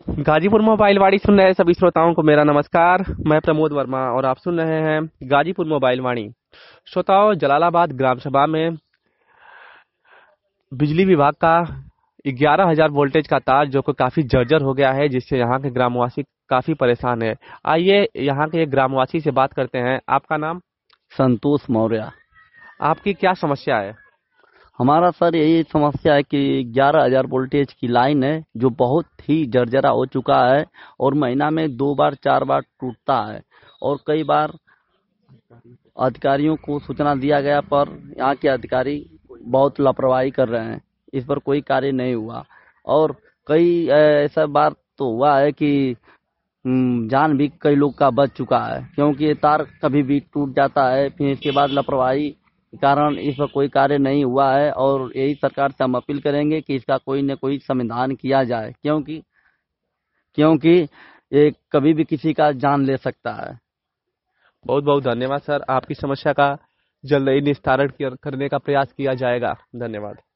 Ghazipur mobile वाणी सुन रहे सभी श्रोताओं को मेरा नमस्कार। मैं प्रमोद वर्मा और आप सुन रहे हैं गाजीपुर मोबाइल वाणी। श्रोताओं, जलालाबाद ग्राम सभा में बिजली विभाग का 11,000 वोल्टेज का तार जो कि काफी जर्जर हो गया है, जिससे यहाँ के ग्रामवासी काफी परेशान है। आइए यहाँ के एक ग्रामवासी से बात करते हैं। आपका नाम? संतोष मौर्य। आपकी क्या समस्या है? हमारा सर यही समस्या है कि 11,000 वोल्टेज की लाइन है जो बहुत ही जर्जरा हो चुका है और महीना में 2 बार 4 बार टूटता है। और कई बार अधिकारियों को सूचना दिया गया पर यहाँ के अधिकारी बहुत लापरवाही कर रहे हैं, इस पर कोई कार्य नहीं हुआ। और कई ऐसा बार तो हुआ है कि जान भी कई लोग का बच चुका है, क्योंकि ये तार कभी भी टूट जाता है। फिर इसके बाद लापरवाही के कारण इस पर कोई कार्य नहीं हुआ है और यही सरकार से हम अपील करेंगे कि इसका कोई न कोई समाधान किया जाए, क्योंकि क्योंकि ये कभी भी किसी का जान ले सकता है। बहुत बहुत धन्यवाद सर। आपकी समस्या का जल्द ही निस्तारण करने का प्रयास किया जाएगा। धन्यवाद।